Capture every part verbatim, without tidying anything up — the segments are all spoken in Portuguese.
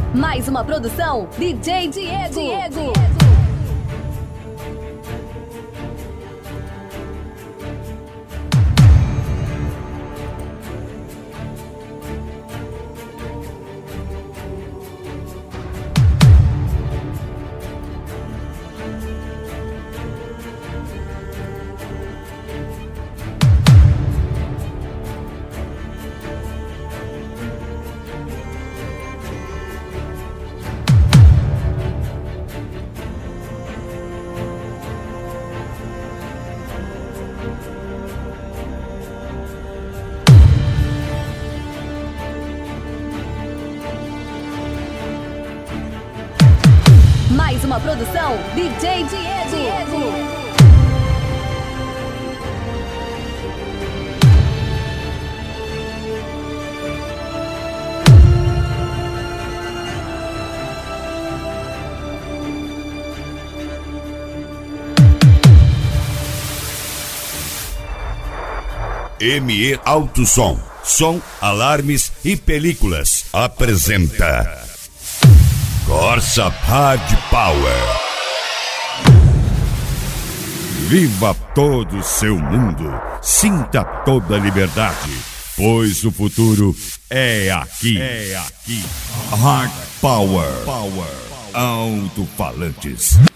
Mais uma produção D J Diego. Diego. Mais uma produção D J Diego. Diego. M E Alto Som, som, alarmes e películas apresenta Corsa Hard Power. Viva todo o seu mundo, sinta toda a liberdade, pois o futuro é aqui. É aqui. Hard Power. Power. Alto-falantes.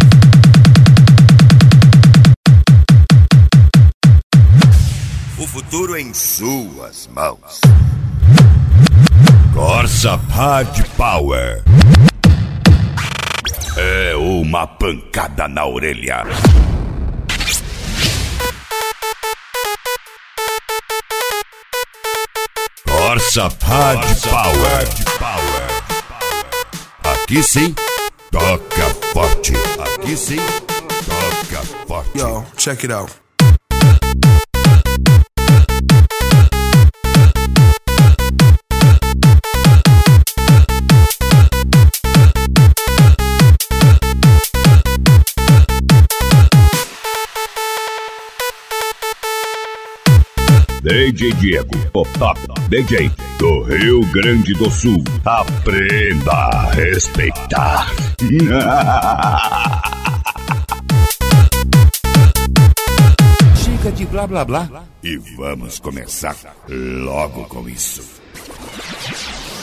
O futuro em suas mãos. Corsa Hard Power. É uma pancada na orelha. Corsa Hard Power. Aqui sim, toca forte. Aqui sim, toca forte. Yo, check it out. D J Diego, o top D J do Rio Grande do Sul. Aprenda a respeitar. Chega de blá blá blá e vamos começar logo com isso.